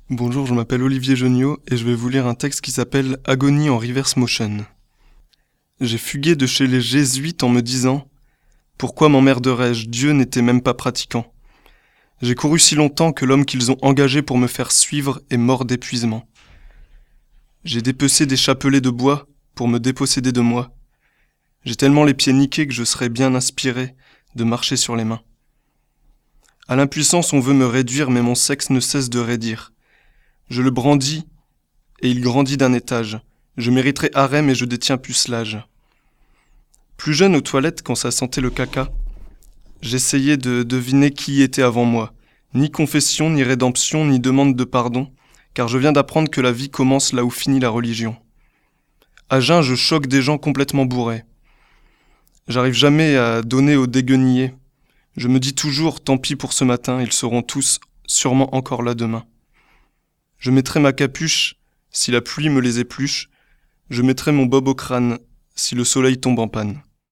Bonjour, je m'appelle Olivier Geniot et je vais vous lire un texte qui s'appelle Agonie en reverse motion. J'ai fugué de chez les jésuites en me disant « Pourquoi m'emmerderais-je, Dieu n'était même pas pratiquant. » J'ai couru si longtemps que l'homme qu'ils ont engagé pour me faire suivre est mort d'épuisement. J'ai dépecé des chapelets de bois pour me déposséder de moi. J'ai tellement les pieds niqués que je serais bien inspiré de marcher sur les mains. À l'impuissance on veut me réduire mais mon sexe ne cesse de raidir. Je le brandis, et il grandit d'un étage. Je mériterai harem et je détiens pucelage. Plus jeune aux toilettes quand ça sentait le caca, j'essayais de deviner qui était avant moi. Ni confession, ni rédemption, ni demande de pardon, car je viens d'apprendre que la vie commence là où finit la religion. À jeun, je choque des gens complètement bourrés. J'arrive jamais à donner aux déguenillés. Je me dis toujours, tant pis pour ce matin, ils seront tous sûrement encore là demain. Je mettrai ma capuche si la pluie me les épluche. Je mettrai mon bob au crâne si le soleil tombe en panne.